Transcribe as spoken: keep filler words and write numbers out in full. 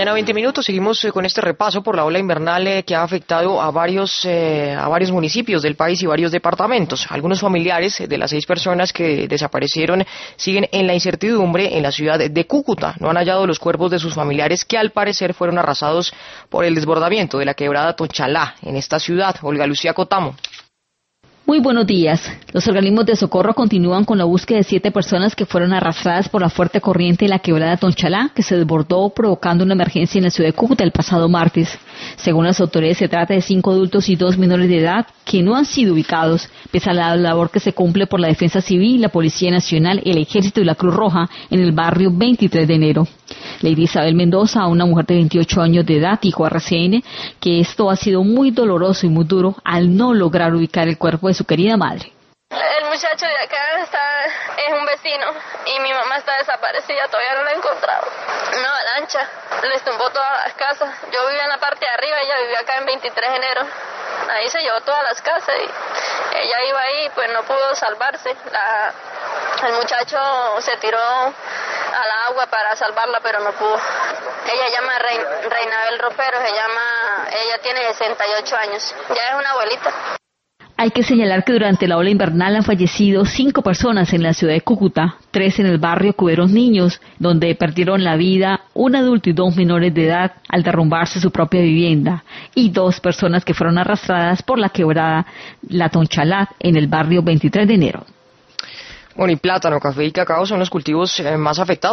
En veinte minutos seguimos eh, con este repaso por la ola invernal eh, que ha afectado a varios eh, a varios municipios del país y varios departamentos. Algunos familiares eh, de las seis personas que desaparecieron siguen en la incertidumbre en la ciudad de Cúcuta. No han hallado los cuerpos de sus familiares que al parecer fueron arrasados por el desbordamiento de la quebrada Tonchalá en esta ciudad. Olga Lucía Cotamo. Muy buenos días. Los organismos de socorro continúan con la búsqueda de siete personas que fueron arrastradas por la fuerte corriente de la quebrada Tonchalá, que se desbordó provocando una emergencia en la ciudad de Cúcuta el pasado martes. Según las autoridades, se trata de cinco adultos y dos menores de edad que no han sido ubicados, pese a la labor que se cumple por la Defensa Civil, la Policía Nacional, el Ejército y la Cruz Roja en el barrio veintitrés de enero. Lady Isabel Mendoza, una mujer de veintiocho años de edad, dijo a R C N que esto ha sido muy doloroso y muy duro al no lograr ubicar el cuerpo de su querida madre. El muchacho de acá está, es un vecino y mi mamá está desaparecida, todavía no la he encontrado. Una avalancha les tumbó todas las casas. Yo vivía en la parte de arriba, ella vivía acá en veintitrés de enero. Ahí se llevó todas las casas y ella iba ahí, pues no pudo salvarse. La, el muchacho se tiró al agua para salvarla, pero no pudo. Ella se llama Rein, Reinabel Ropero, se llama, ella tiene sesenta y ocho años, ya es una abuelita. Hay que señalar que durante la ola invernal han fallecido cinco personas en la ciudad de Cúcuta, tres en el barrio Cuberos Niños, donde perdieron la vida un adulto y dos menores de edad al derrumbarse su propia vivienda, y dos personas que fueron arrastradas por la quebrada La Tonchalá en el barrio veintitrés de enero. Bueno, y plátano, café y cacao son los cultivos eh, más afectados.